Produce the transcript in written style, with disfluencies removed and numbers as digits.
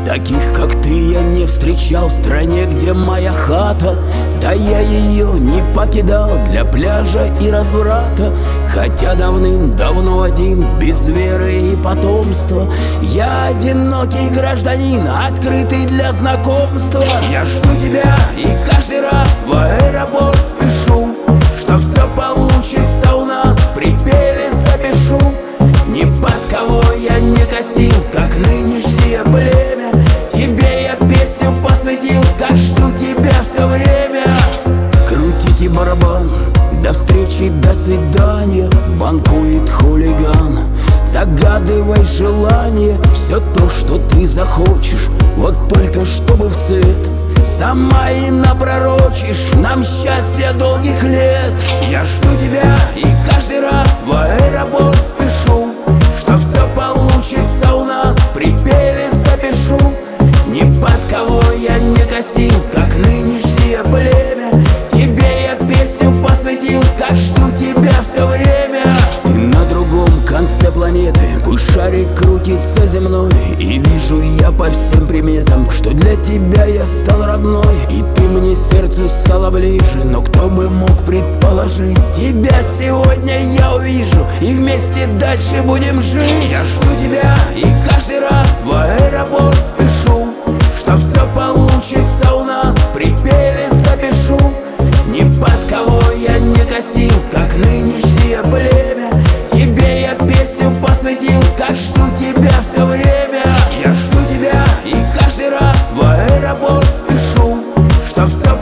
Таких, как ты, я не встречал в стране, где моя хата. Да я ее не покидал для пляжа и разврата. Хотя давным-давно один, без веры и потомства. Я одинокий гражданин, открытый для знакомства. Я жду тебя и каждый раз в аэропорт спешу, чтоб все получится у нас, в припеве запишу. Ни под кого я не косил, как нынешнее племя. Тебе я песню посвятил, как жду тебя все время. Крутите барабан, до встречи, до свидания. Банкует хулиган, загадывай желание. Все то, что ты захочешь, вот только чтобы в цвет. Сама и напророчишь нам счастье долгих лет. Я жду тебя и каждый раз в аэропорт спешу, чтоб все получится у нас, в припеве запишу. Ни под кого я не косил, как нынешнее племя. Тебе я песню посвятил, как жду тебя все время. Ты на другом конце планеты, пусть шарик крутится земной. И вижу я по всем приметам, что для тебя я стал родной. И ты мне сердцу стала ближе, но кто бы мог предположить, тебя сегодня я увижу, и вместе дальше будем жить. Я жду тебя и каждый раз в аэропорт спешу, чтоб все получится у нас, в припеве запишу. Ни под кого я не косил, как нынешнее племя. Тебе я песню посвятил, как жду тебя все время. Я жду тебя и каждый раз в аэропорт спешу, чтоб все